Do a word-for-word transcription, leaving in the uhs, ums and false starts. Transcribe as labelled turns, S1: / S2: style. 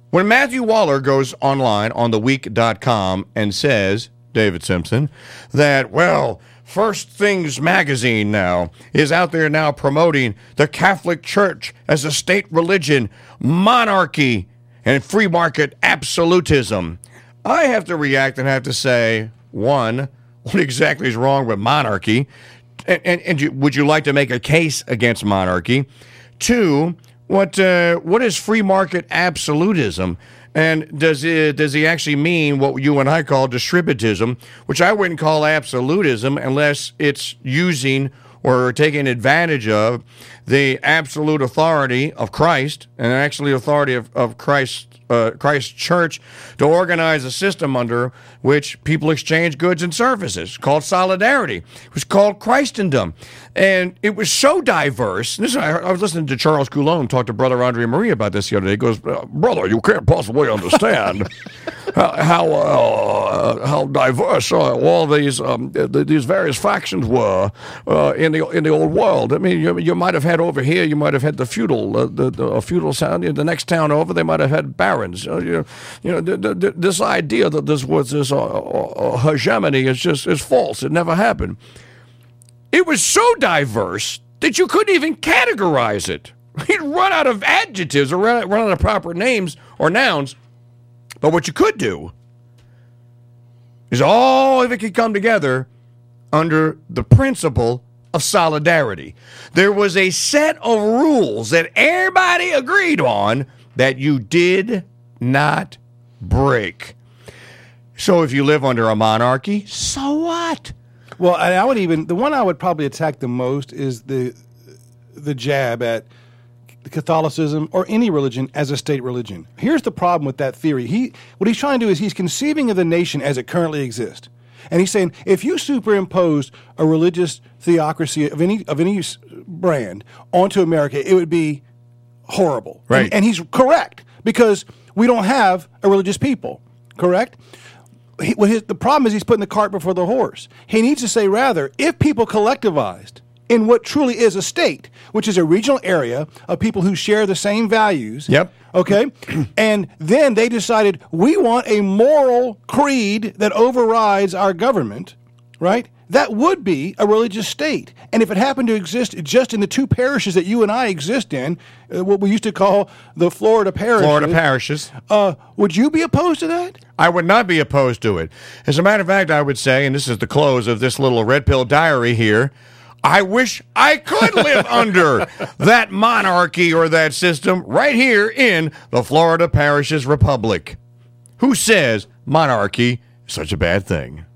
S1: When Matthew Waller goes online on the week dot com and says, David Simpson, that, well, First Things Magazine now is out there now promoting the Catholic Church as a state religion, monarchy, and free market absolutism, I have to react and have to say, one, what exactly is wrong with monarchy? And, and, and you, would you like to make a case against monarchy? Two, what uh, what is free market absolutism? And does it, does he actually mean what you and I call distributism, which I wouldn't call absolutism unless it's using or taking advantage of the absolute authority of Christ and actually authority of, of Christ, uh, Christ's church to organize a system under which people exchange goods and services, called solidarity. It was called Christendom. And it was so diverse. This, I, I was listening to Charles Coulomb talk to Brother Andre Marie about this the other day. He goes, brother, you can't possibly understand how how, uh, how diverse uh, all these um, these various factions were uh, in the in the old world. I mean, you, you might have had over here, you might have had the feudal, uh, the, the feudal sound. The next town over, they might have had barons. Uh, you, you know, th- th- this idea that this was this uh, uh, hegemony is just is false. It never happened. It was so diverse that you couldn't even categorize it. You'd run out of adjectives or run, run out of proper names or nouns. But what you could do is all of it could come together under the principle of solidarity. There was a set of rules that everybody agreed on that you did not break. So if you live under a monarchy, so what?
S2: Well, I, I would even, the one I would probably attack the most is the the jab at Catholicism or any religion as a state religion. Here's the problem with that theory. He, what he's trying to do is he's conceiving of the nation as it currently exists. And he's saying, if you superimposed a religious theocracy of any of any brand onto America, it would be horrible.
S1: Right.
S2: And, and he's correct, because we don't have a religious people, correct? He, well, his, the problem is he's putting the cart before the horse. He needs to say, rather, if people collectivized in what truly is a state, which is a regional area of people who share the same values.
S1: Yep.
S2: Okay? And then they decided, we want a moral creed that overrides our government, right? That would be a religious state. And if it happened to exist just in the two parishes that you and I exist in, uh, what we used to call the Florida parishes.
S1: Florida parishes.
S2: Uh, would you be opposed to that?
S1: I would not be opposed to it. As a matter of fact, I would say, and this is the close of this little Red Pill diary here, I wish I could live under that monarchy or that system right here in the Florida Parishes Republic. Who says monarchy is such a bad thing?